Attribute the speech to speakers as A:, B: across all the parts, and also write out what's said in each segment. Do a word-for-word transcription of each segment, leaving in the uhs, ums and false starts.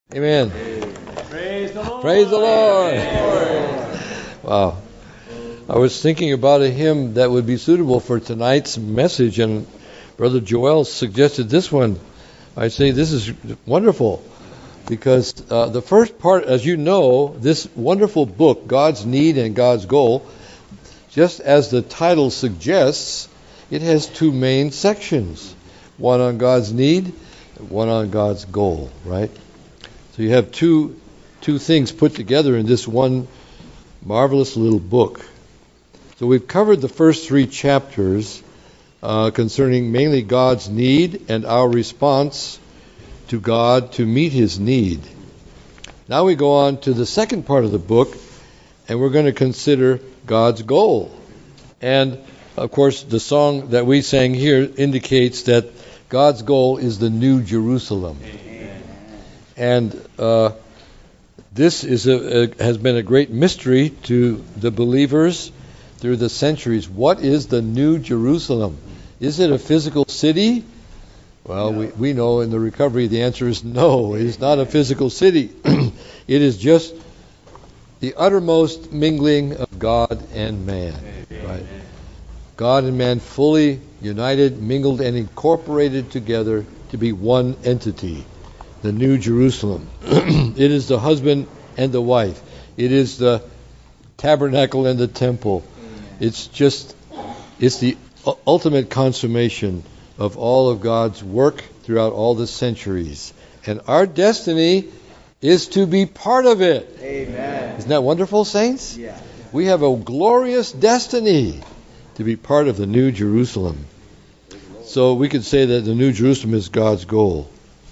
A: Amen.
B: Praise the Lord.
A: Praise the Lord. Wow. I was thinking about a hymn that would be suitable for tonight's message, and Brother Joel suggested this one. I say this is wonderful because uh, the first part, as you know, this wonderful book, God's Need and God's Goal, just as the title suggests, it has two main sections. One on God's need, one on God's goal, right? So you have two two things put together in this one marvelous little book. So we've covered the first three chapters uh, concerning mainly God's need and our response to God to meet His need. Now we go on to the second part of the book, and we're going to consider God's goal. And, of course, the song that we sang here indicates that God's goal is the New Jerusalem. And uh, this is a, a, has been a great mystery to the believers through the centuries. What is the New Jerusalem? Is it a physical city? Well, no. we, we know in the recovery the answer is no. It is not a physical city. It is just the uttermost mingling of God and man. Right? God and man fully united, mingled, and incorporated together to be one entity. The New Jerusalem. It is the husband and the wife. It is the tabernacle and the temple. It's just, it's the ultimate consummation of all of God's work throughout all the centuries. And our destiny is to be part of it.
B: Amen.
A: Isn't that wonderful, saints?
B: Yeah.
A: We have a glorious destiny to be part of the New Jerusalem. So we could say that the New Jerusalem is God's goal.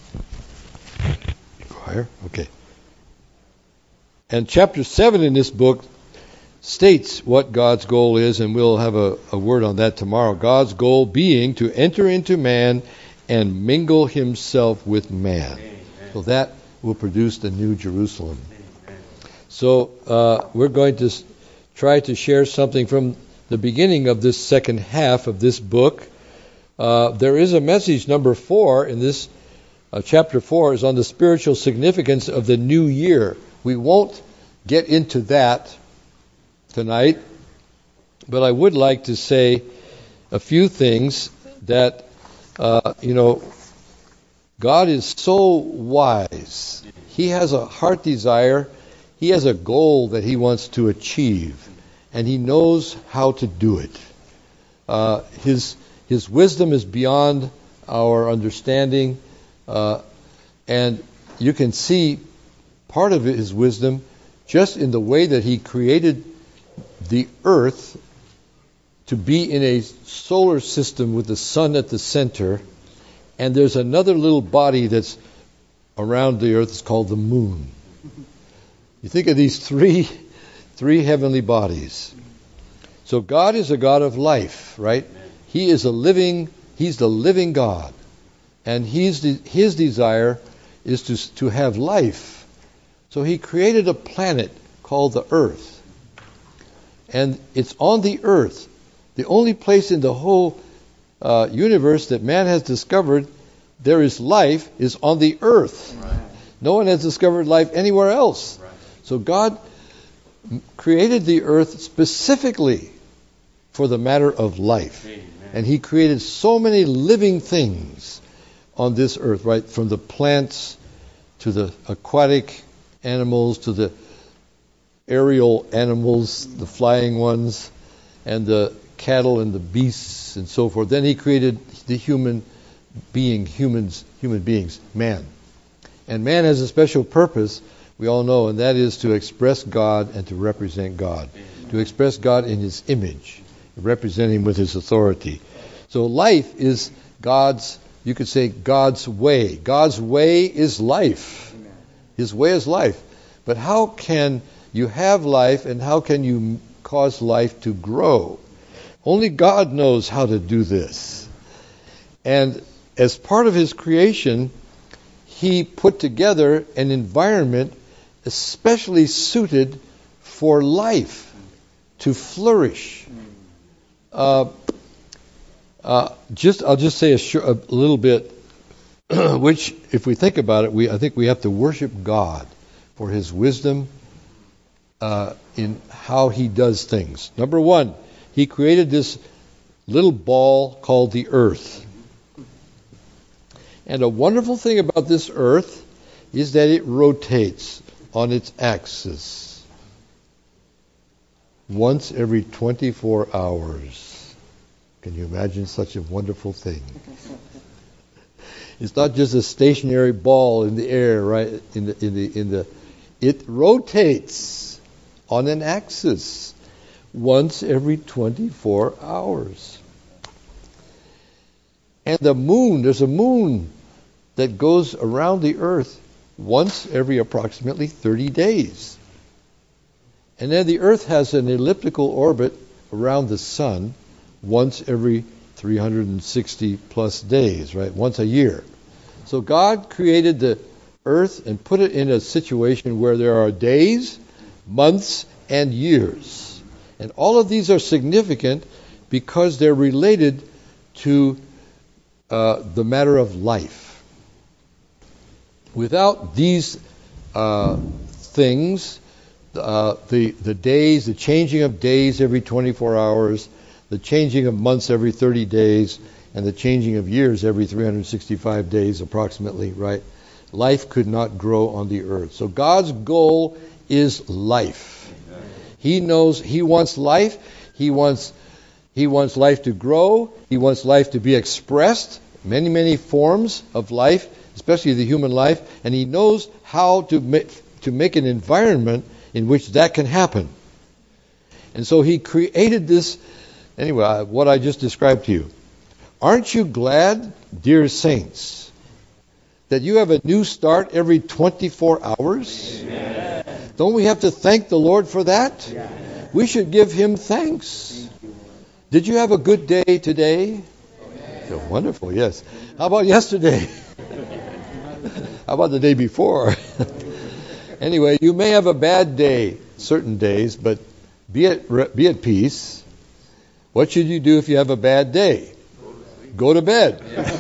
A: Higher? Okay. And chapter seven in this book states what God's goal is, and we'll have a, a word on that tomorrow. God's goal being to enter into man and mingle himself with man. Amen. So that will produce the New Jerusalem. Amen. So uh, we're going to try to share something from the beginning of this second half of this book. Uh, there is a message, number four, in this Uh, chapter four is on the spiritual significance of the new year. We won't get into that tonight, but I would like to say a few things that, uh, you know, God is so wise. He has a heart desire. He has a goal that He wants to achieve, and He knows how to do it. Uh, his, his wisdom is beyond our understanding. Uh, and you can see part of His wisdom just in the way that He created the earth to be in a solar system with the sun at the center, and there's another little body that's around the earth. It's called the moon. You think of these three three heavenly bodies. So God is a God of life, right? He is a living, He's the living God. And he's de- his desire is to to have life. So He created a planet called the earth. And it's on the earth, the only place in the whole uh, universe that man has discovered there is life is on the earth. Right. No one has discovered life anywhere else. Right. So God created the earth specifically for the matter of life. Amen. And He created so many living things on this earth, right? From the plants to the aquatic animals to the aerial animals, the flying ones, and the cattle and the beasts and so forth. Then He created the human being, humans, human beings, man. And man has a special purpose, we all know, and that is to express God and to represent God. To express God in His image, represent Him with His authority. So life is God's, you could say, God's way. God's way is life. Amen. His way is life. But how can you have life, and how can you cause life to grow? Only God knows how to do this. And as part of His creation, He put together an environment especially suited for life to flourish. Uh, uh, just I'll just say a, sh- a little bit which, if we think about it, we I think we have to worship God for His wisdom uh, in how He does things. Number one, He created this little ball called the earth. And a wonderful thing about this earth is that it rotates on its axis once every twenty-four hours. Can you imagine such a wonderful thing? It's not just a stationary ball in the air, right? In the in the in the it rotates on an axis once every twenty-four hours. And the moon, there's a moon that goes around the earth once every approximately thirty days. And then the earth has an elliptical orbit around the sun once every three hundred sixty plus days, right? Once a year. So God created the earth and put it in a situation where there are days, months, and years. And all of these are significant because they're related to uh, the matter of life. Without these uh, things, uh, the the days, the changing of days every twenty-four hours, the changing of months every thirty days, and the changing of years every three hundred sixty-five days approximately, right? Life could not grow on the earth. So God's goal is life. He knows He wants life. He wants He wants life to grow. He wants life to be expressed, many, many forms of life, especially the human life, and He knows how to make, to make an environment in which that can happen. And so He created this, anyway, what I just described to you. Aren't you glad, dear saints, that you have a new start every twenty-four hours? Amen. Don't we have to thank the Lord for that? Yeah. We should give Him thanks. Did you have a good day today? Oh, wonderful, yes. How about yesterday? How about the day before? Anyway, you may have a bad day certain days, but be at, be at peace. What should you do if you have a bad day? Go to bed.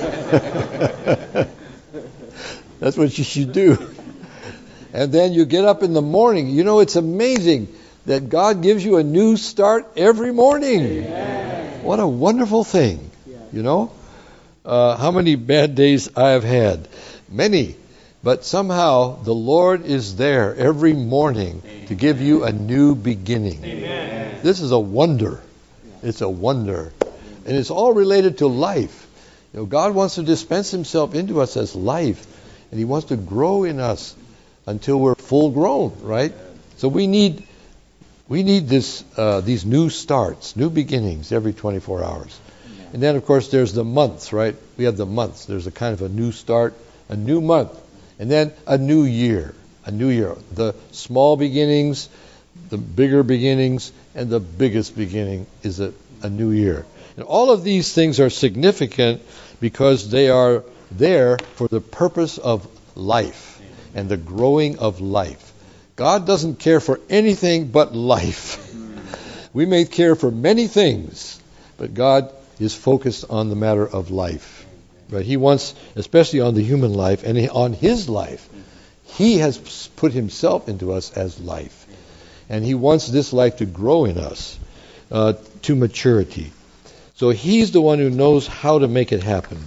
A: That's what you should do. And then you get up in the morning. You know, it's amazing that God gives you a new start every morning. Amen. What a wonderful thing, you know? Uh, how many bad days I have had? Many. But somehow the Lord is there every morning to give you a new beginning. Amen. This is a wonder. It's a wonder. And it's all related to life. You know, God wants to dispense Himself into us as life. And He wants to grow in us until we're full grown, right? So we need we need this uh, these new starts, new beginnings every twenty-four hours. And then, of course, there's the months, right? We have the months. There's a kind of a new start, a new month. And then a new year, a new year. The small beginnings, the bigger beginnings, and the biggest beginning is a, a new year. And all of these things are significant because they are there for the purpose of life and the growing of life. God doesn't care for anything but life. We may care for many things, but God is focused on the matter of life. Right? He wants, especially on the human life and on His life, He has put Himself into us as life. And He wants this life to grow in us uh, to maturity. So He's the one who knows how to make it happen.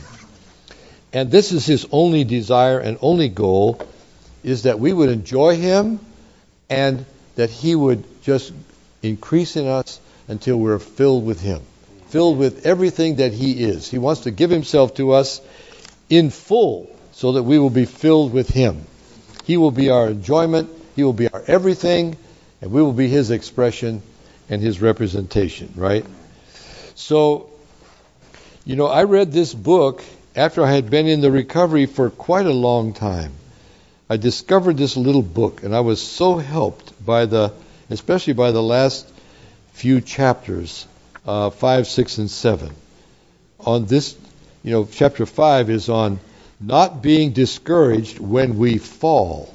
A: And this is His only desire and only goal, is that we would enjoy Him and that He would just increase in us until we're filled with Him. Filled with everything that He is. He wants to give Himself to us in full so that we will be filled with Him. He will be our enjoyment, He will be our everything, and we will be His expression and His representation, right? So, you know, I read this book after I had been in the recovery for quite a long time. I discovered this little book, and I was so helped by the, especially by the last few chapters. Uh, five, six, and seven. On this, you know, chapter five is on not being discouraged when we fall.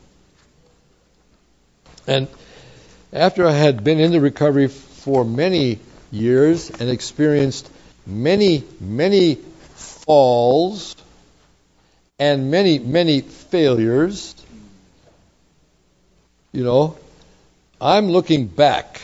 A: And after I had been in the recovery for many years and experienced many, many falls and many, many failures. You know, I'm looking back.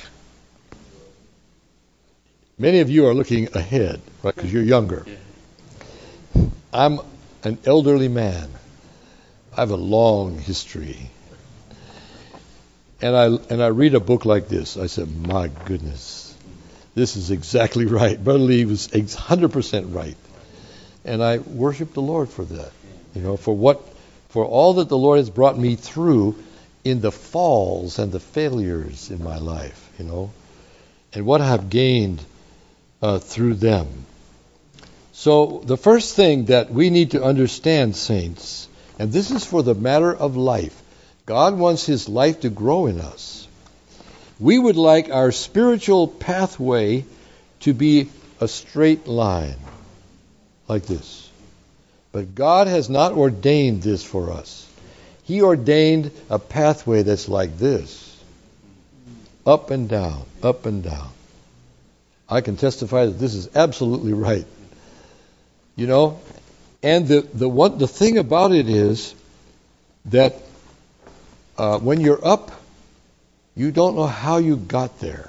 A: Many of you are looking ahead, right, because you're younger. I'm an elderly man. I have a long history. And I and I read a book like this. I said, my goodness, this is exactly right. Brother Lee was one hundred percent right. And I worship the Lord for that. You know, for what, for all that the Lord has brought me through in the falls and the failures in my life, you know, and what I have gained uh, through them. So the first thing that we need to understand, saints, and this is for the matter of life, God wants His life to grow in us. We would like our spiritual pathway to be a straight line, like this. But God has not ordained this for us. He ordained a pathway that's like this. Up and down, up and down. I can testify that this is absolutely right. You know, and the the one the thing about it is that uh, when you're up, you don't know how you got there,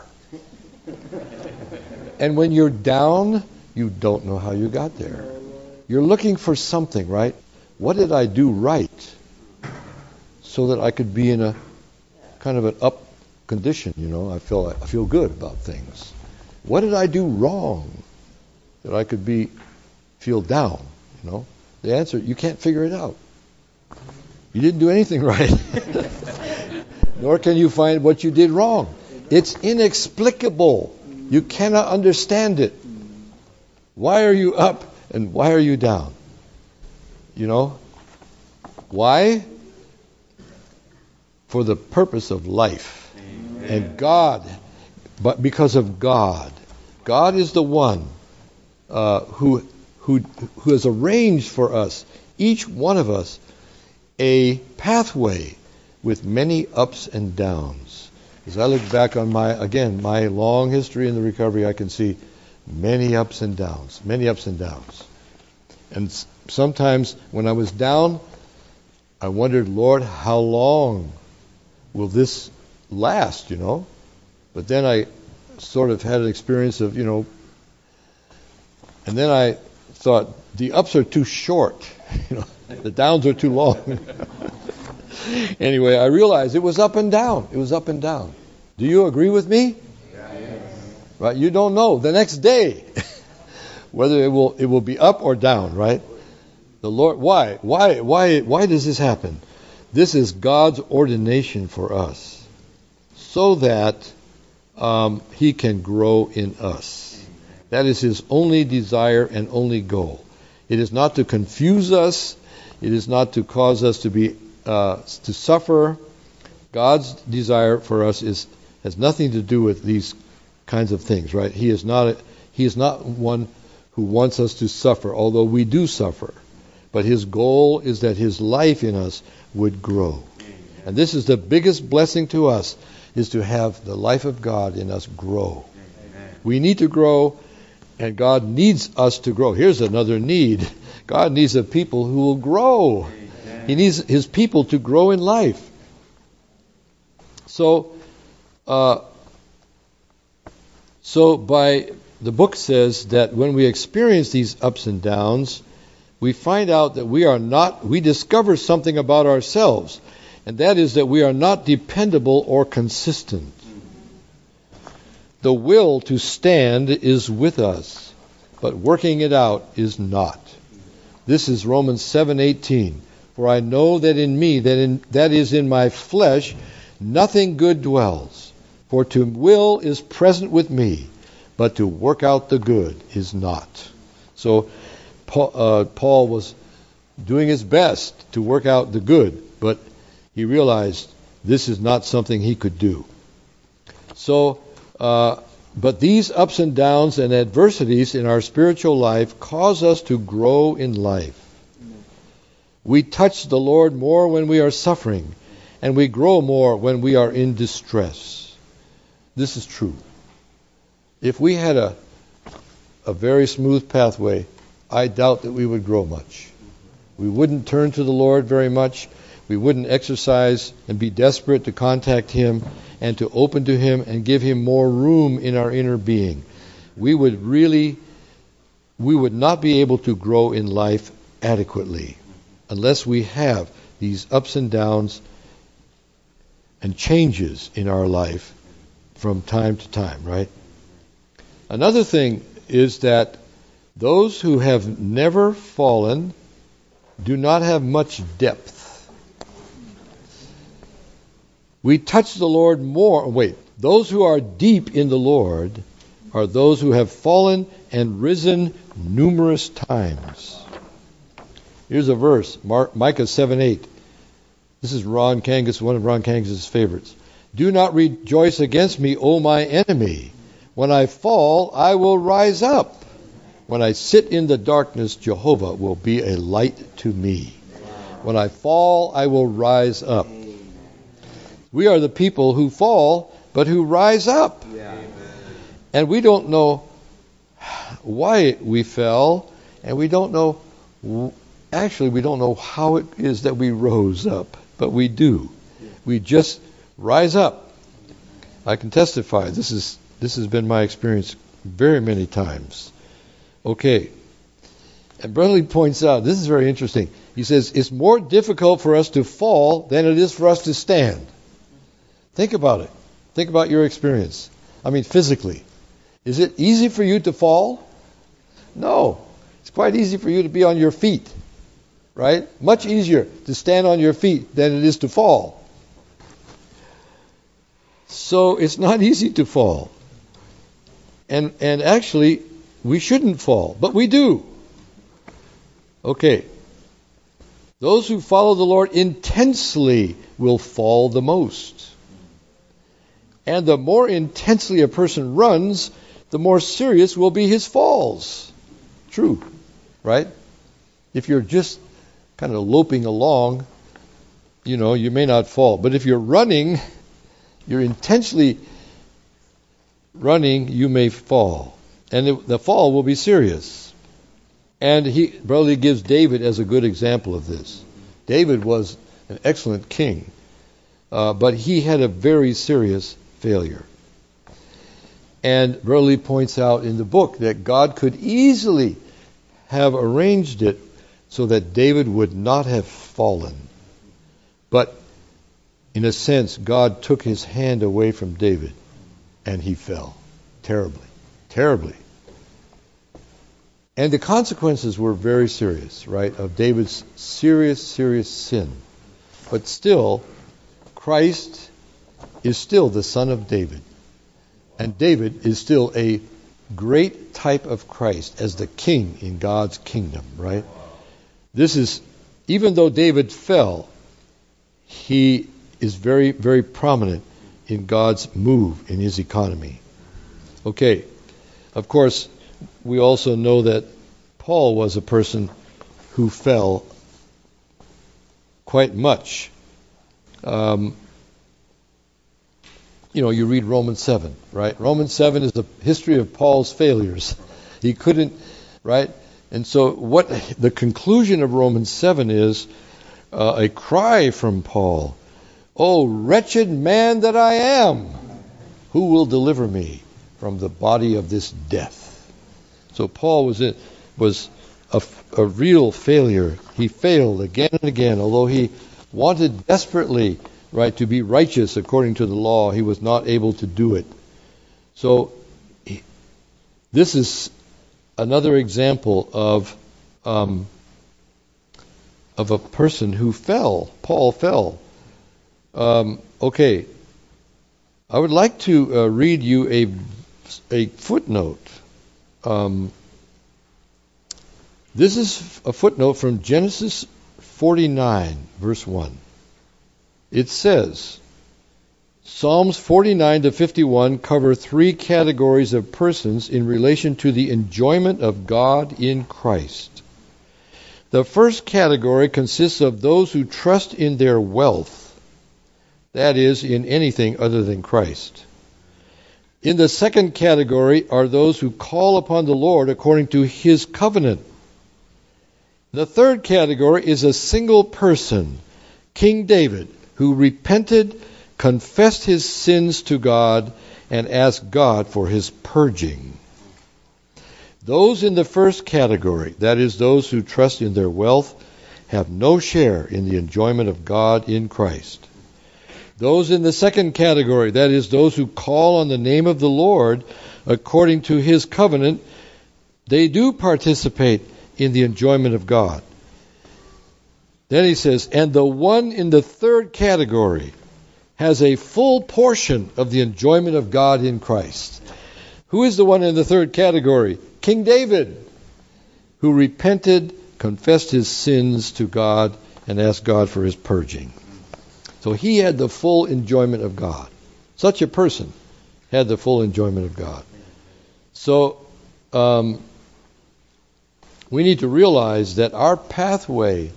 A: and when you're down, you don't know how you got there. You're looking for something, right? What did I do right, so that I could be in a kind of an up condition? You know, I feel I feel good about things. What did I do wrong, that I could be feel down? You know, the answer, you can't figure it out. You didn't do anything right. Nor can you find what you did wrong. It's inexplicable. You cannot understand it. Why are you up and why are you down? You know? Why? For the purpose of life. Amen. And God, but because of God. God is the one uh, who Who, who has arranged for us, each one of us, a pathway with many ups and downs. As I look back on my, again, my long history in the recovery, I can see many ups and downs, many ups and downs. And sometimes when I was down, I wondered, Lord, how long will this last, you know? But then I sort of had an experience of, you know, and then I thought, the ups are too short. You know, the downs are too long. Anyway, I realized it was up and down. It was up and down. Do you agree with me? Yes. Right? You don't know the next day whether it will it will be up or down, right? The Lord, why? Why why why does this happen? This is God's ordination for us, so that um, He can grow in us. That is His only desire and only goal. It is not to confuse us. It is not to cause us to be uh, to suffer. God's desire for us is has nothing to do with these kinds of things, right? He is not a, He is not one who wants us to suffer, although we do suffer. But His goal is that His life in us would grow. And this is the biggest blessing to us, is to have the life of God in us grow. We need to grow. And God needs us to grow. Here's another need. God needs a people who will grow. Amen. He needs His people to grow in life. So, uh, so by the book says that when we experience these ups and downs, we find out that we are not, we discover something about ourselves, and that is that we are not dependable or consistent. The will to stand is with us, but working it out is not. This is Romans seven eighteen. For I know that in me, that in that is in my flesh, nothing good dwells. For to will is present with me, but to work out the good is not. So Paul, uh, Paul was doing his best to work out the good, but he realized this is not something he could do. So, uh, but these ups and downs and adversities in our spiritual life cause us to grow in life. We touch the Lord more when we are suffering, and we grow more when we are in distress. This is true. If we had a a very smooth pathway, I doubt that we would grow much. We wouldn't turn to the Lord very much. We wouldn't exercise and be desperate to contact Him and to open to Him and give Him more room in our inner being. We would really, we would not be able to grow in life adequately unless we have these ups and downs and changes in our life from time to time, right? Another thing is that those who have never fallen do not have much depth. We touch the Lord more. Wait, those who are deep in the Lord are those who have fallen and risen numerous times. Here's a verse, Mar- Micah seven eight. This is Ron Kangas, one of Ron Kangas' favorites. Do not rejoice against me, O my enemy. When I fall, I will rise up. When I sit in the darkness, Jehovah will be a light to me. When I fall, I will rise up. We are the people who fall, but who rise up. And we don't know why we fell, and we don't know, actually, we don't know how it is that we rose up, but we do. We just rise up. I can testify. This is this has been my experience very many times. Okay. And Brother Lee points out, this is very interesting. He says, it's more difficult for us to fall than it is for us to stand. Think about it. Think about your experience. I mean, physically. Is it easy for you to fall? No. It's quite easy for you to be on your feet. Right? Much easier to stand on your feet than it is to fall. So it's not easy to fall. And and actually, we shouldn't fall, but we do. Okay. Those who follow the Lord intensely will fall the most. And the more intensely a person runs, the more serious will be his falls. True, right? If you're just kind of loping along, you know, you may not fall. But if you're running, you're intensely running, you may fall. And it, the fall will be serious. And he, Brother Lee gives David as a good example of this. David was an excellent king, uh, but he had a very serious failure. And Brother Lee points out in the book that God could easily have arranged it so that David would not have fallen. But in a sense, God took his hand away from David, and he fell terribly, terribly. And the consequences were very serious, right, of David's serious, serious sin. But still, Christ is still the son of David. And David is still a great type of Christ as the king in God's kingdom, right? This is, even though David fell, he is very, very prominent in God's move in his economy. Okay, of course, we also know that Paul was a person who fell quite much. Um, you know, you read Romans seven, right? Romans seven is the history of Paul's failures. He couldn't, right? And so what the conclusion of Romans seven is uh, a cry from Paul. Oh, wretched man that I am, who will deliver me from the body of this death? So Paul was in, was a, a real failure. He failed again and again, although he wanted desperately, right, to be righteous according to the law. He was not able to do it. So he, this is another example of um, of a person who fell. Paul fell. Um, okay, I would like to uh, read you a a footnote. Um, this is a footnote from Genesis forty-nine, verse one. It says, Psalms forty-nine to fifty-one cover three categories of persons in relation to the enjoyment of God in Christ. The first category consists of those who trust in their wealth, that is, in anything other than Christ. In the second category are those who call upon the Lord according to His covenant. The third category is a single person, King David, who repented, confessed his sins to God, and asked God for his purging. Those in the first category, that is, those who trust in their wealth, have no share in the enjoyment of God in Christ. Those in the second category, that is, those who call on the name of the Lord according to his covenant, they do participate in the enjoyment of God. Then he says, and the one in the third category has a full portion of the enjoyment of God in Christ. Who is the one in the third category? King David, who repented, confessed his sins to God, and asked God for his purging. So he had the full enjoyment of God. Such a person had the full enjoyment of God. So um, we need to realize that our pathway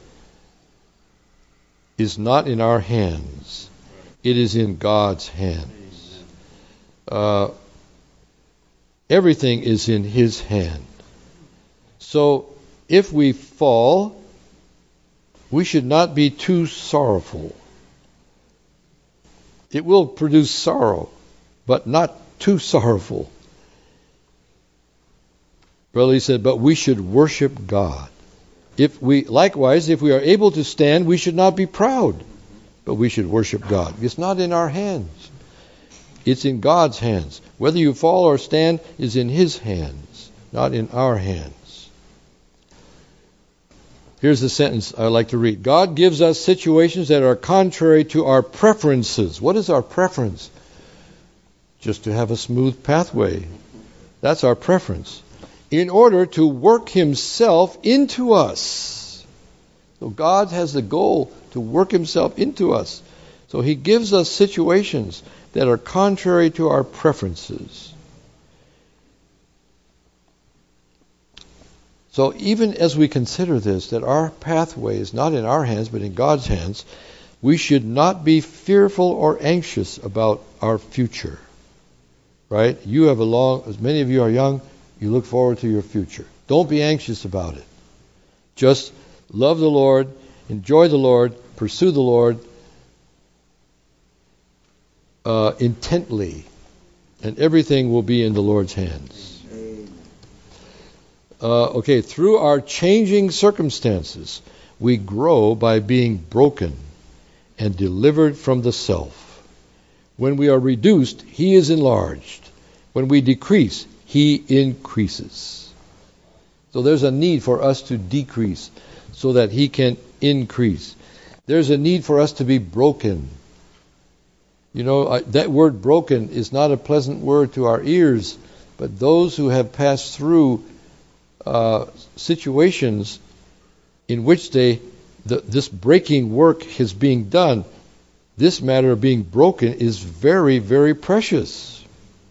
A: is not in our hands. It is in God's hands. Uh, everything is in his hand. So if we fall, we should not be too sorrowful. It will produce sorrow, but not too sorrowful. Brother Lee said, but we should worship God. If we, likewise, if we are able to stand, we should not be proud, but we should worship God. It's not in our hands. It's in God's hands. Whether you fall or stand is in his hands, not in our hands. Here's the sentence I like to read. God gives us situations that are contrary to our preferences. What is our preference? Just to have a smooth pathway. That's our preference. In order to work himself into us. So God has the goal to work himself into us. So he gives us situations that are contrary to our preferences. So even as we consider this, that our pathway is not in our hands but in God's hands, we should not be fearful or anxious about our future. Right? You have a long, as many of you are young, you look forward to your future. Don't be anxious about it. Just love the Lord, enjoy the Lord, pursue the Lord uh, intently, and everything will be in the Lord's hands. Uh, okay, through our changing circumstances, we grow by being broken and delivered from the self. When we are reduced, he is enlarged. When we decrease, he increases. So there's a need for us to decrease so that he can increase. There's a need for us to be broken. You know, I, that word broken is not a pleasant word to our ears, but those who have passed through uh, situations in which they the, this breaking work is being done, this matter of being broken is very, very precious.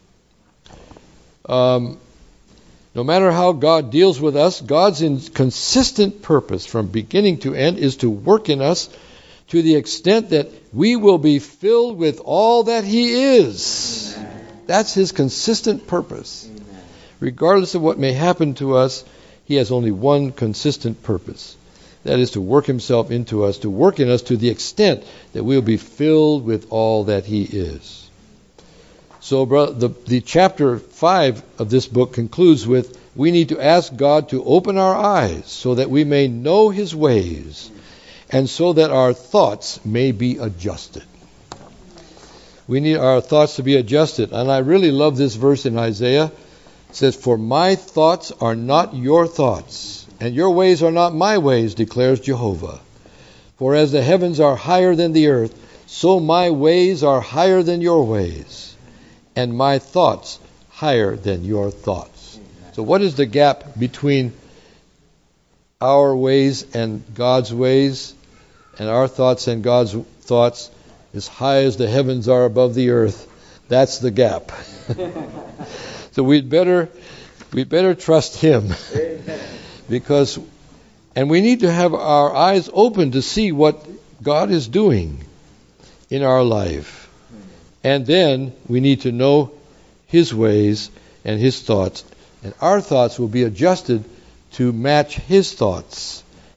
A: Um, no matter how God deals with us, God's in consistent purpose from beginning to end is to work in us to the extent that we will be filled with all that he is. Amen. That's his consistent purpose. Amen. Regardless of what may happen to us, he has only one consistent purpose. That is to work himself into us, to work in us to the extent that we'll be filled with all that he is. So the, the chapter five of this book concludes with, we need to ask God to open our eyes so that we may know his ways and so that our thoughts may be adjusted. We need our thoughts to be adjusted. And I really love this verse in Isaiah. It says, for my thoughts are not your thoughts, and your ways are not my ways, declares Jehovah. For as the heavens are higher than the earth, so my ways are higher than your ways, and my thoughts higher than your thoughts. So what is the gap between our ways and God's ways, and our thoughts and God's thoughts? As high as the heavens are above the earth, that's the gap. So we'd better we'd better trust him. Because, and we need to have our eyes open to see what God is doing in our life. And then we need to know his ways and his thoughts. And our thoughts will be adjusted to match his thoughts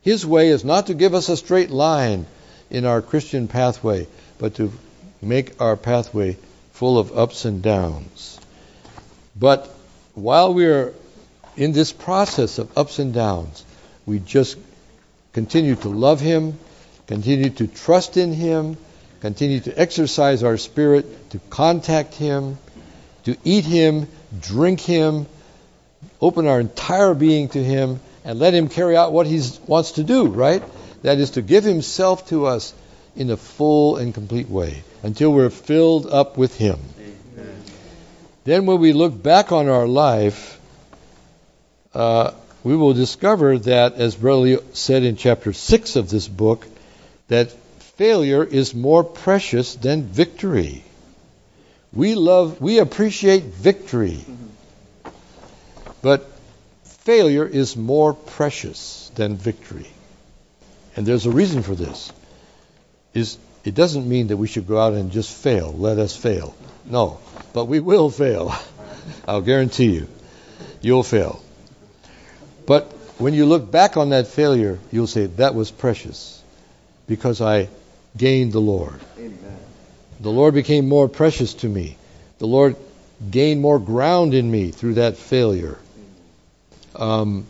A: His way is not to give us a straight line in our Christian pathway, but to make our pathway full of ups and downs. But while we are in this process of ups and downs, we just continue to love Him, continue to trust in Him, continue to exercise our spirit, to contact Him, to eat Him, drink Him, open our entire being to Him, and let Him carry out what He wants to do, right? That is to give Himself to us in a full and complete way until we're filled up with Him. Amen. Then when we look back on our life, uh, we will discover that, as Brother Lee said in chapter six of this book, that failure is more precious than victory. We love, we appreciate victory, but failure is more precious than victory. And there's a reason for this. Is it doesn't mean that we should go out and just fail. Let us fail. No, but we will fail. I'll guarantee you, you'll fail. But when you look back on that failure, you'll say, that was precious because I gained the Lord. Amen. The Lord became more precious to me. The Lord gained more ground in me through that failure. Um,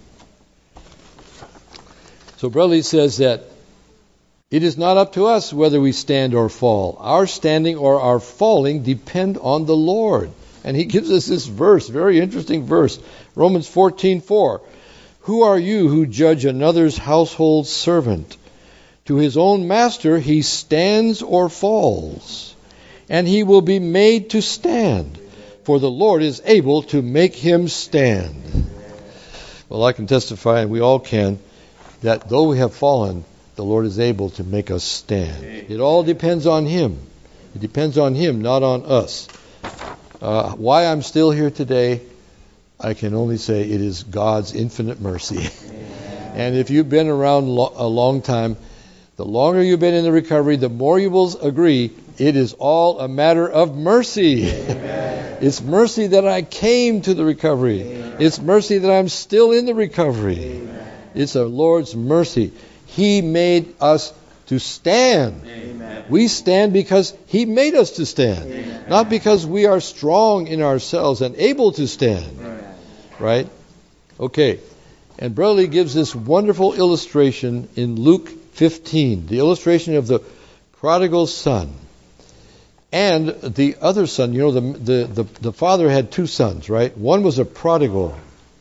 A: so Brother Lee says that it is not up to us whether we stand or fall. Our standing or our falling depend on the Lord. And he gives us this verse, very interesting verse, Romans fourteen four. Who are you who judge another's household servant? To his own master he stands or falls, and he will be made to stand, for the Lord is able to make him stand. Well, I can testify, and we all can, that though we have fallen, the Lord is able to make us stand. It all depends on Him. It depends on Him, not on us. Uh, why I'm still here today, I can only say it is God's infinite mercy. And if you've been around lo- a long time, the longer you've been in the recovery, the more you will agree it is all a matter of mercy. It's mercy that I came to the recovery. It's mercy that I'm still in the recovery. It's the Lord's mercy. He made us to stand. Amen. We stand because He made us to stand. Amen. Not because we are strong in ourselves and able to stand. Amen. Right? Okay. And Brother Lee gives this wonderful illustration in Luke fifteen. The illustration of the prodigal son. And the other son, you know, the, the, the, the father had two sons, right? One was a prodigal.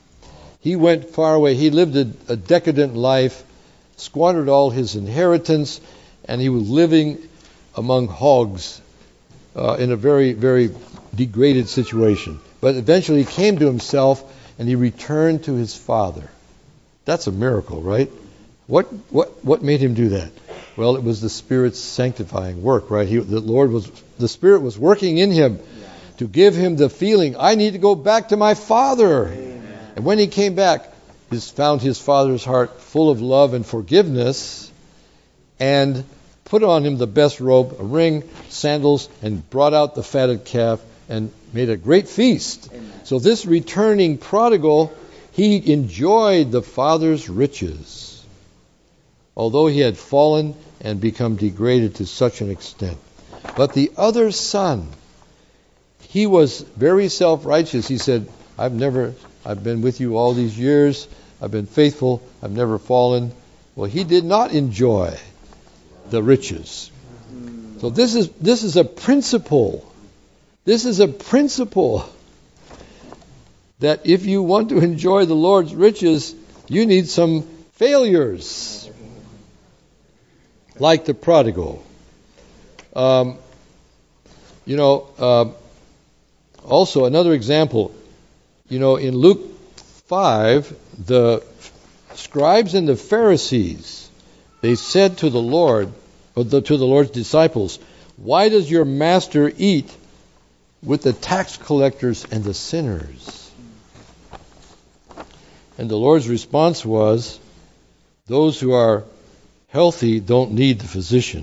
A: He went far away. He lived a, a decadent life, squandered all his inheritance, and he was living among hogs uh, in a very, very degraded situation. But eventually he came to himself and he returned to his father. That's a miracle, right? What what what made him do that? Well, it was the Spirit's sanctifying work, right? He, the Lord was, the Spirit was working in him to give him the feeling, I need to go back to my father. Amen. And when he came back, he found his father's heart full of love and forgiveness, and put on him the best robe, a ring, sandals, and brought out the fatted calf and made a great feast. Amen. So this returning prodigal, he enjoyed the father's riches, although he had fallen and become degraded to such an extent. But the other son, he was very self-righteous. He said, I've never, I've been with you all these years. I've been faithful. I've never fallen. Well, he did not enjoy the riches. So this is this is a principle. This is a principle that if you want to enjoy the Lord's riches, you need some failures, like the prodigal. Um, you know, uh, also another example, you know, in Luke five, the scribes and the Pharisees, they said to the Lord, or the, to the Lord's disciples, why does your master eat with the tax collectors and the sinners? And the Lord's response was, those who are healthy don't need the physician.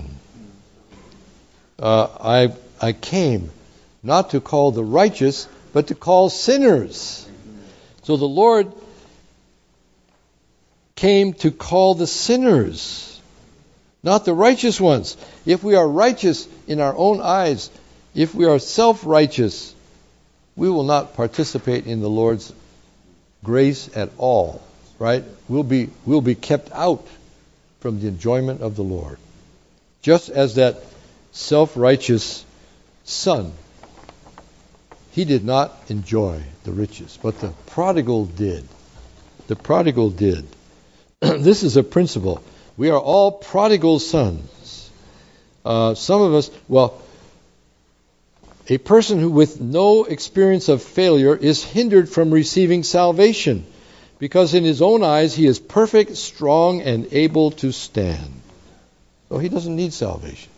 A: Uh, I I came not to call the righteous, but to call sinners. So the Lord came to call the sinners, not the righteous ones. If we are righteous in our own eyes, if we are self-righteous, we will not participate in the Lord's grace at all, right? We'll be, we'll be kept out from the enjoyment of the Lord. Just as that self-righteous son, he did not enjoy the riches, but the prodigal did. The prodigal did. This is a principle. We are all prodigal sons. Uh, some of us, well, a person who with no experience of failure is hindered from receiving salvation, because in his own eyes he is perfect, strong, and able to stand. So he doesn't need salvation.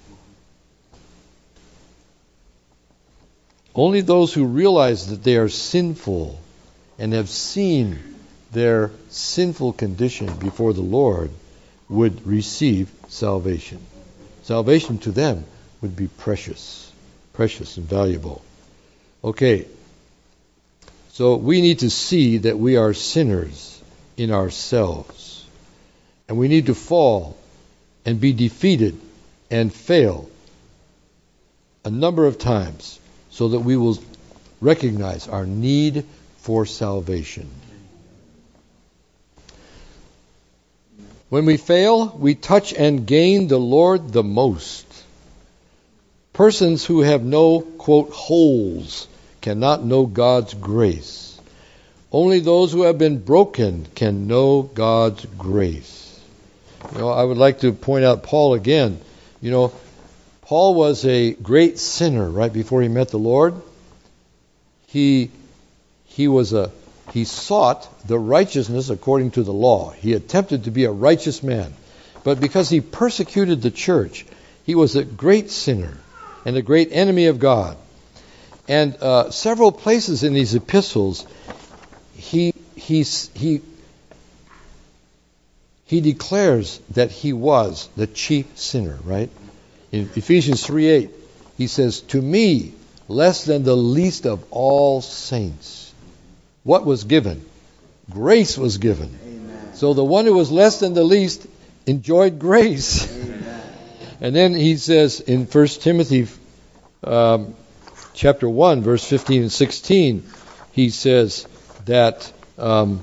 A: Only those who realize that they are sinful and have seen their sinful condition before the Lord would receive salvation. Salvation to them would be precious, precious and valuable. Okay, so we need to see that we are sinners in ourselves. And we need to fall and be defeated and fail a number of times so that we will recognize our need for salvation. When we fail, we touch and gain the Lord the most. Persons who have no, quote, holes cannot know God's grace. Only those who have been broken can know God's grace. You know, I would like to point out Paul again. You know, Paul was a great sinner right before he met the Lord. He he was a he sought the righteousness according to the law. He attempted to be a righteous man. But because he persecuted the church, he was a great sinner and a great enemy of God. And uh, several places in these epistles, he he he he declares that he was the chief sinner, right? In Ephesians three eight, he says, "To me, less than the least of all saints." What was given? Grace was given. Amen. So the one who was less than the least enjoyed grace. Amen. And then he says in First Timothy um, chapter one, verse fifteen and sixteen, he says that um,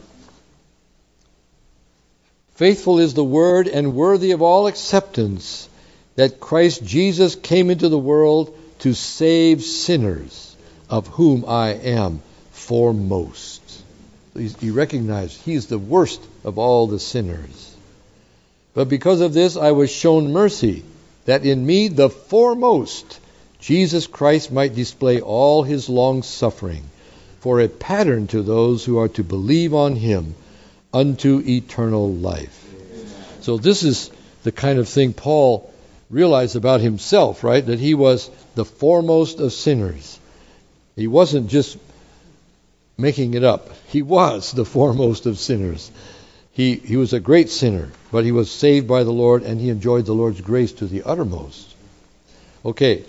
A: faithful is the word and worthy of all acceptance that Christ Jesus came into the world to save sinners, of whom I am foremost. He recognized he is the worst of all the sinners. But because of this I was shown mercy, that in me, the foremost, Jesus Christ might display all his long suffering, for a pattern to those who are to believe on him unto eternal life. So this is the kind of thing Paul realized about himself, right? That he was the foremost of sinners. He wasn't just making it up. He was the foremost of sinners. He he was a great sinner, but he was saved by the Lord, and he enjoyed the Lord's grace to the uttermost. Okay.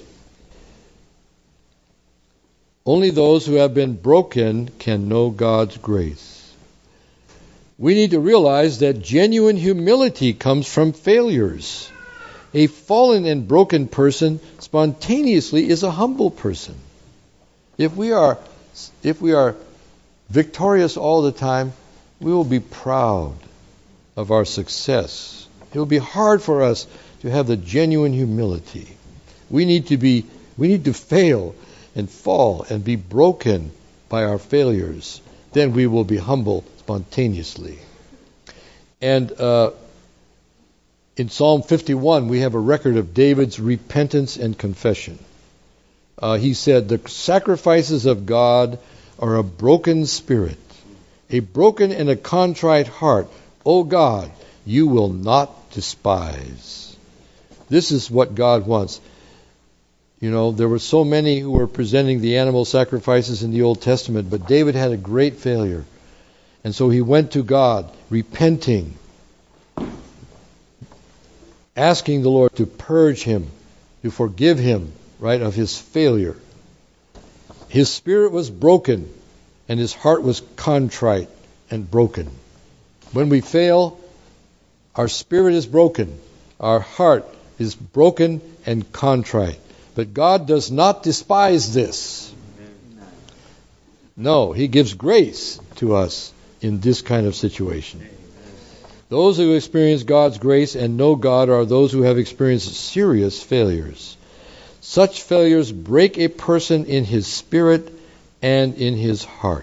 A: Only those who have been broken can know God's grace. We need to realize that genuine humility comes from failures. A fallen and broken person spontaneously is a humble person. If we are if we are victorious all the time, we will be proud of our success. It will be hard for us to have the genuine humility. We need to be we need to fail and fall and be broken by our failures. Then we will be humble spontaneously. And uh, in Psalm fifty-one, we have a record of David's repentance and confession. Uh, he said, "The sacrifices of God are a broken spirit, a broken and a contrite heart. O God, you will not despise." This is what God wants. You know, there were so many who were presenting the animal sacrifices in the Old Testament, but David had a great failure. And so he went to God, repenting, asking the Lord to purge him, to forgive him, right, of his failure. His spirit was broken, and his heart was contrite and broken. When we fail, Our spirit is broken. Our heart is broken and contrite. But God does not despise this. No, He gives grace to us in this kind of situation. Those who experience God's grace and know God are those who have experienced serious failures. Such failures break a person in his spirit and in his heart.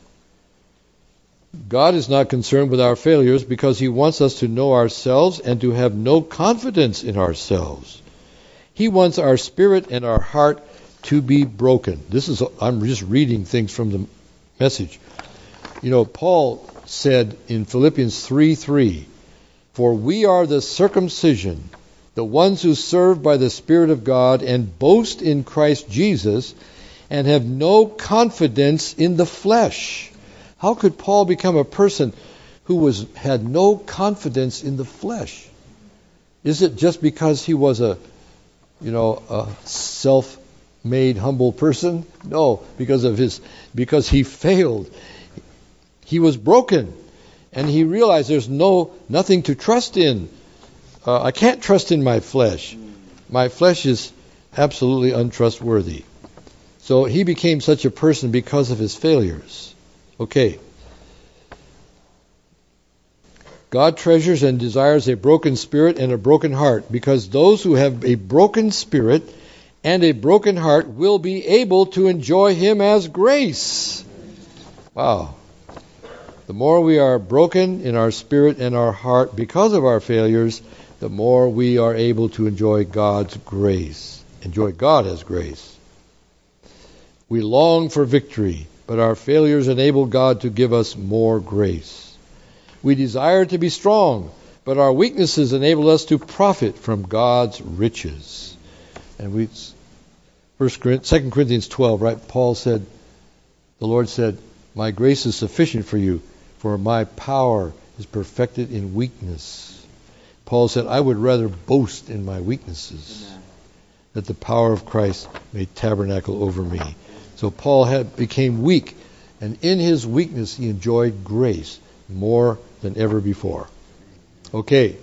A: God is not concerned with our failures because He wants us to know ourselves and to have no confidence in ourselves. He wants our spirit and our heart to be broken. This is, I'm just reading things from the message. You know, Paul said in Philippians three three, "For we are the circumcision, the ones who serve by the Spirit of God and boast in Christ Jesus and have no confidence in the flesh." How could Paul become a person who was had no confidence in the flesh? Is it just because he was a, you know, a self-made humble person? No, because of his, because he failed. He was broken, and he realized there's no nothing to trust in. Uh, I can't trust in my flesh. My flesh is absolutely untrustworthy. So he became such a person because of his failures. Okay. God treasures and desires a broken spirit and a broken heart, because those who have a broken spirit and a broken heart will be able to enjoy Him as grace. Wow. The more we are broken in our spirit and our heart because of our failures, the more we are able to enjoy God's grace. Enjoy God as grace. We long for victory, but our failures enable God to give us more grace. We desire to be strong, but our weaknesses enable us to profit from God's riches. And we, Second Corinthians twelve, right? Paul said, the Lord said, "My grace is sufficient for you, for my power is perfected in weakness." Paul said, "I would rather boast in my weaknesses, Amen, that the power of Christ may tabernacle over me." So Paul had became weak, and in his weakness he enjoyed grace more than ever before. Okay.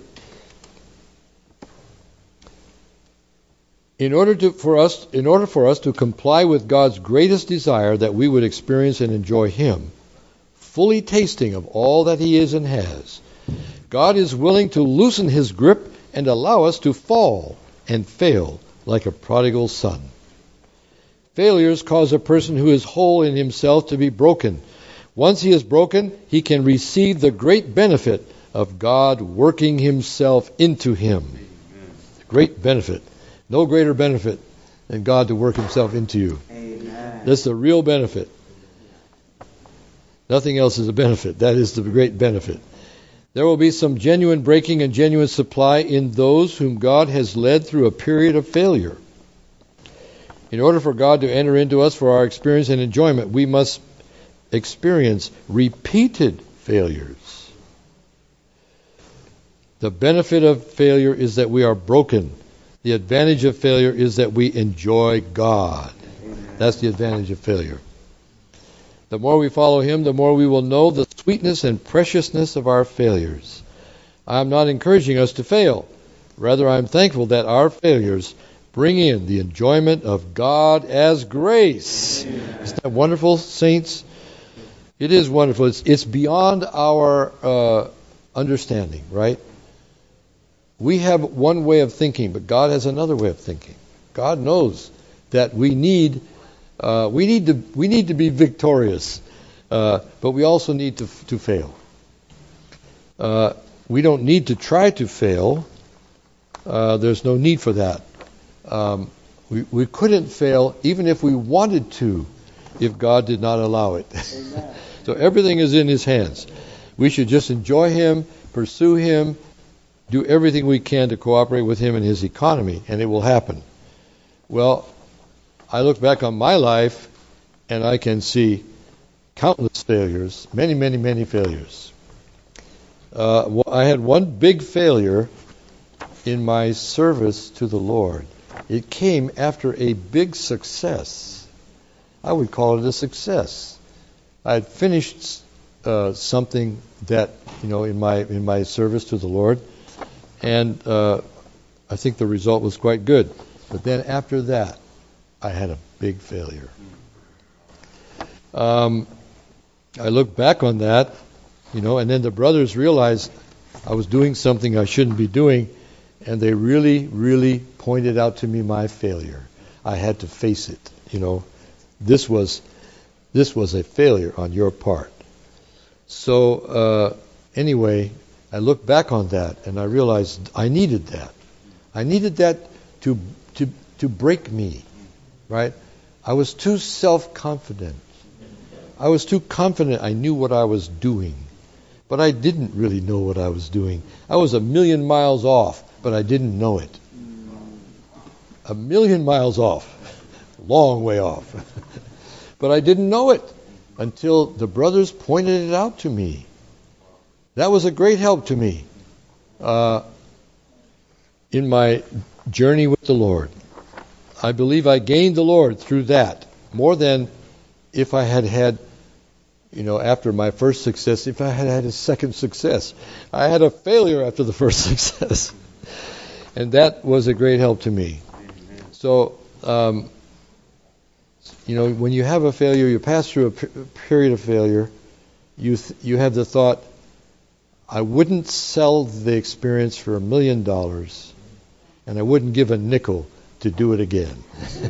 A: In order to for us in order for us to comply with God's greatest desire that we would experience and enjoy Him, fully tasting of all that He is and has, God is willing to loosen His grip and allow us to fall and fail like a prodigal son. Failures cause a person who is whole in himself to be broken. Once he is broken, he can receive the great benefit of God working Himself into him. Great benefit. No greater benefit than God to work Himself into you. Amen. That's the real benefit. Nothing else is a benefit. That is the great benefit. There will be some genuine breaking and genuine supply in those whom God has led through a period of failure. In order for God to enter into us for our experience and enjoyment, we must experience repeated failures. The benefit of failure is that we are broken. The advantage of failure is that we enjoy God. That's the advantage of failure. The more we follow Him, the more we will know the sweetness and preciousness of our failures. I am not encouraging us to fail. Rather, I am thankful that our failures bring in the enjoyment of God as grace. Amen. Isn't that wonderful, saints? It is wonderful. It's, it's beyond our uh, understanding, right? We have one way of thinking, but God has another way of thinking. God knows that we need uh, we need to we need to be victorious, uh, but we also need to to fail. Uh, we don't need to try to fail. Uh, there's no need for that. Um, we, we couldn't fail even if we wanted to, if God did not allow it. So everything is in His hands. We should just enjoy Him, pursue Him, do everything we can to cooperate with Him in His economy, and it will happen. Well, I look back on my life, and I can see countless failures, many, many, many failures. Uh, I had one big failure in my service to the Lord. It came after a big success. I would call it a success. I had finished uh, something that, you know, in my in my service to the Lord, And uh, I think the result was quite good. But then after that, I had a big failure. Um, I look back on that, you know, and then the brothers realized I was doing something I shouldn't be doing, and they really, really pointed out to me my failure. I had to face it, you know. This was this was a failure on your part. So uh, anyway, I look back on that, and I realized I needed that. I needed that to to to break me, right? I was too self-confident. I was too confident I knew what I was doing. But I didn't really know what I was doing. I was a million miles off, but I didn't know it. A million miles off. Long way off. But I didn't know it until the brothers pointed it out to me. That was a great help to me uh, in my journey with the Lord. I believe I gained the Lord through that more than if I had had, you know, after my first success, if I had had a second success. I had a failure after the first success. And that was a great help to me. So, um, you know, when you have a failure, you pass through a, p- a period of failure, you th- you have the thought, I wouldn't sell the experience for a million dollars, and I wouldn't give a nickel to do it again.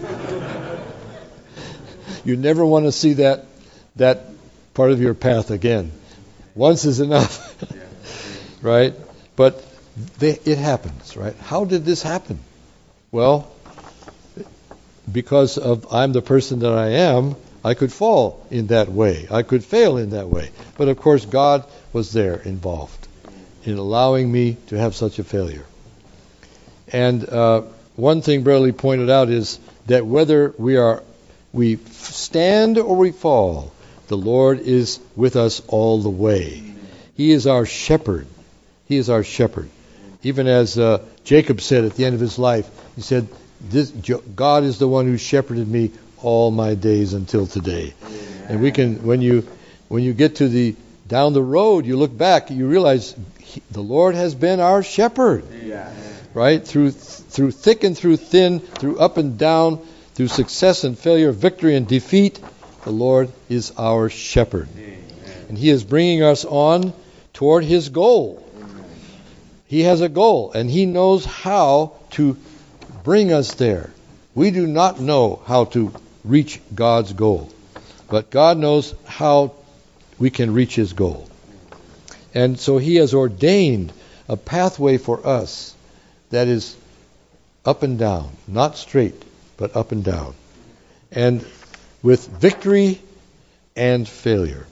A: You never want to see that that part of your path again. Once is enough, right? But they, it happens, right? How did this happen? Well, because of I'm the person that I am, I could fall in that way. I could fail in that way. But of course, God was there involved in allowing me to have such a failure. And uh, one thing Brother Lee pointed out is that whether we are we stand or we fall, the Lord is with us all the way. He is our shepherd. He is our shepherd. Even as uh, Jacob said at the end of his life, he said, this, God is the one who shepherded me all my days until today. Amen. And we can, when you when you get to the down the road, you look back, you realize he, the Lord has been our shepherd, yeah. Right? Through through thick and through thin, through up and down, through success and failure, victory and defeat, the Lord is our shepherd. Amen. And He is bringing us on toward His goal. Amen. He has a goal, and He knows how to bring us there. We do not know how to reach God's goal, but God knows how we can reach His goal. And so He has ordained a pathway for us that is up and down, not straight, but up and down, and with victory and failure.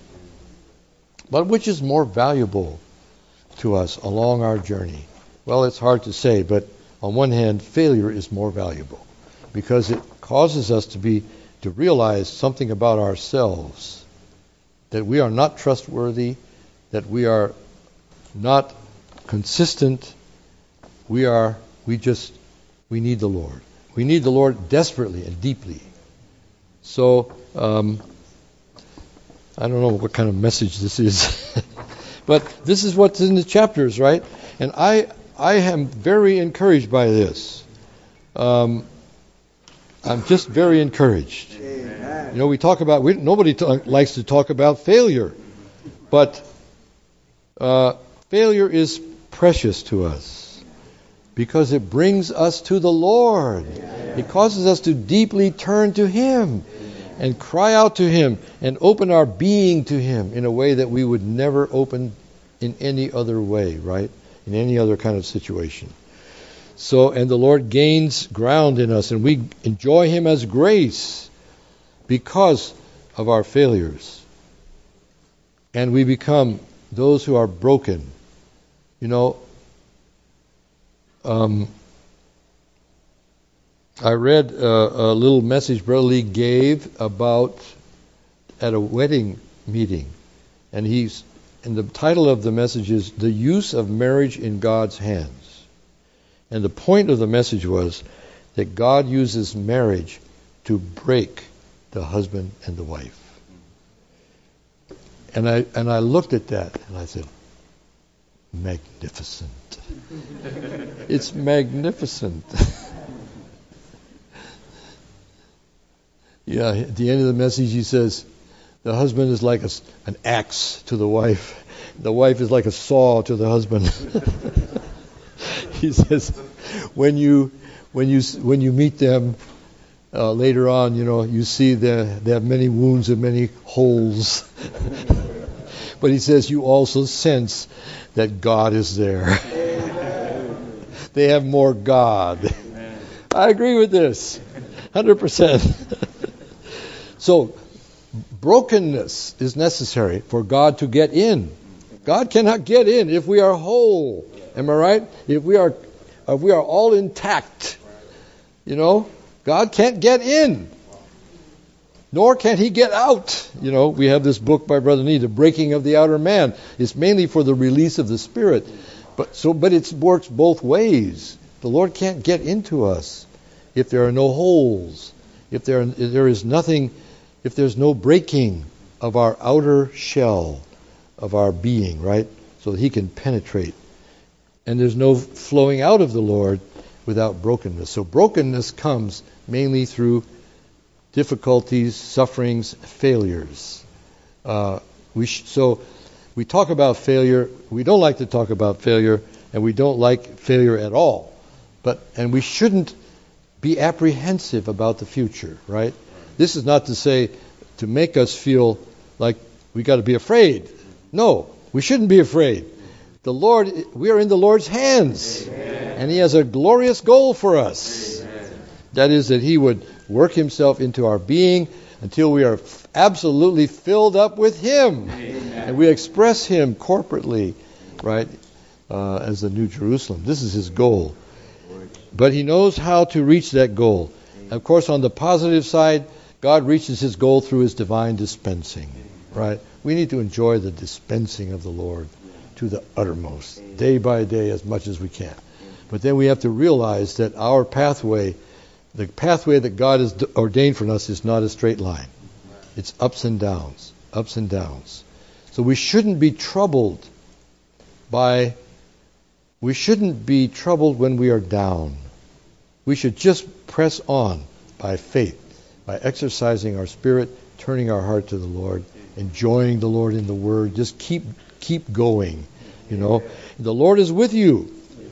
A: But which is more valuable to us along our journey? Well, it's hard to say, but on one hand, failure is more valuable because it causes us to be to realize something about ourselves, that we are not trustworthy, that we are not consistent. We are we just we need the Lord. We need the Lord desperately and deeply. So um, I don't know what kind of message this is, but this is what's in the chapters, right? And I I am very encouraged by this. Um, I'm just very encouraged. Amen. You know, we talk about we, nobody t- likes to talk about failure, but uh, failure is precious to us because it brings us to the Lord. Amen. It causes us to deeply turn to Him and cry out to Him and open our being to Him in a way that we would never open in any other way, right? In any other kind of situation. So, and the Lord gains ground in us, and we enjoy Him as grace because of our failures. And we become those who are broken. You know, um, I read a, a little message Brother Lee gave about at a wedding meeting, and he's and the title of the message is The Use of Marriage in God's Hands. And the point of the message was that God uses marriage to break the husband and the wife. And I and I looked at that and I said, magnificent. It's magnificent. Yeah, at the end of the message he says, the husband is like a, an axe to the wife. The wife is like a saw to the husband. He says, when you when you when you meet them uh, later on, you know, you see they they have many wounds and many holes. But he says you also sense that God is there. They have more God. I agree with this, one hundred percent. So, brokenness is necessary for God to get in. God cannot get in if we are whole. Am I right? If we are, if we are all intact, you know, God can't get in. Nor can He get out. You know, we have this book by Brother Nee, The Breaking of the Outer Man. It's mainly for the release of the Spirit, but so, but it works both ways. The Lord can't get into us if there are no holes, if there if there is nothing. If there's no breaking of our outer shell of our being, right? So that He can penetrate. And there's no flowing out of the Lord without brokenness. So brokenness comes mainly through difficulties, sufferings, failures. Uh, we sh- so we talk about failure. We don't like to talk about failure, and we don't like failure at all. But and we shouldn't be apprehensive about the future, right? This is not to say to make us feel like we got to be afraid. No, we shouldn't be afraid. The Lord, we are in the Lord's hands. Amen. And He has a glorious goal for us. Amen. That is that He would work Himself into our being until we are f- absolutely filled up with Him. Amen. And we express Him corporately, right, uh, as the New Jerusalem. This is His goal. But He knows how to reach that goal. Of course, on the positive side, God reaches His goal through His divine dispensing, right? We need to enjoy the dispensing of the Lord to the uttermost, day by day, as much as we can. But then we have to realize that our pathway, the pathway that God has ordained for us, is not a straight line. It's ups and downs, ups and downs. So we shouldn't be troubled by, we shouldn't be troubled when we are down. We should just press on by faith, by exercising our spirit, turning our heart to the Lord, enjoying the Lord in the Word. Just keep keep going, you know. The Lord is with you.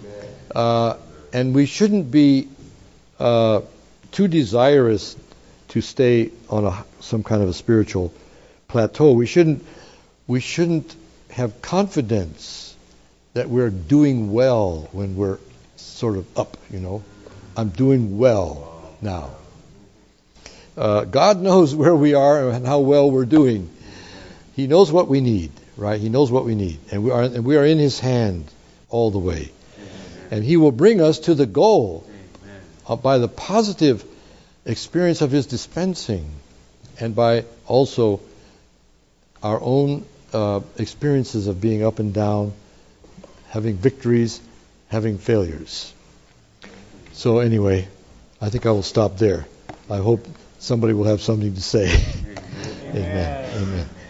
A: Uh, and we shouldn't be uh, too desirous to stay on a, some kind of a spiritual plateau. We shouldn't we shouldn't have confidence that we're doing well when we're sort of up, you know. I'm doing well now. Uh, God knows where we are and how well we're doing. He knows what we need, right? He knows what we need, and we are and we are in His hand all the way. And He will bring us to the goal uh, by the positive experience of His dispensing, and by also our own uh, experiences of being up and down, having victories, having failures. So anyway, I think I will stop there. I hope somebody will have something to say. Amen. Amen. Amen.